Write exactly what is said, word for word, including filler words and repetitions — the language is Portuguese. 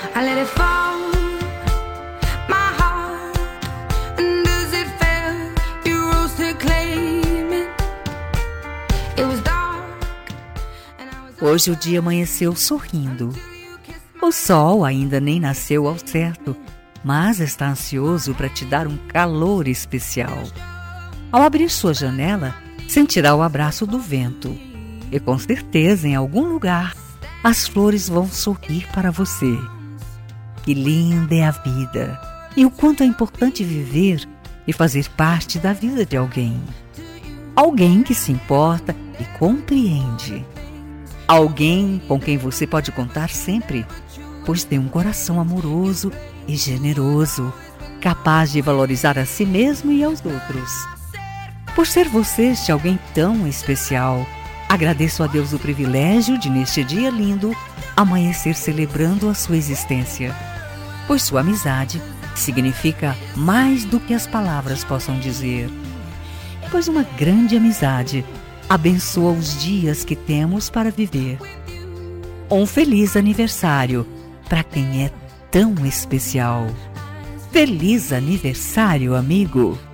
I let it fall, my heart, and as it fell, you rose to claim it. It was dark, and I was... Hoje o dia amanheceu sorrindo. O sol ainda nem nasceu ao certo, mas está ansioso para te dar um calor especial. Ao abrir sua janela, sentirá o abraço do vento. E com certeza, em algum lugar, as flores vão sorrir para você. Que linda é a vida! E o quanto é importante viver e fazer parte da vida de alguém. Alguém que se importa e compreende. Alguém com quem você pode contar sempre, pois tem um coração amoroso e generoso, capaz de valorizar a si mesmo e aos outros. Por ser você este alguém tão especial, agradeço a Deus o privilégio de, neste dia lindo, amanhecer celebrando a sua existência, pois sua amizade significa mais do que as palavras possam dizer. Pois uma grande amizade abençoa os dias que temos para viver. Um feliz aniversário para quem é tão especial. Feliz aniversário, amigo!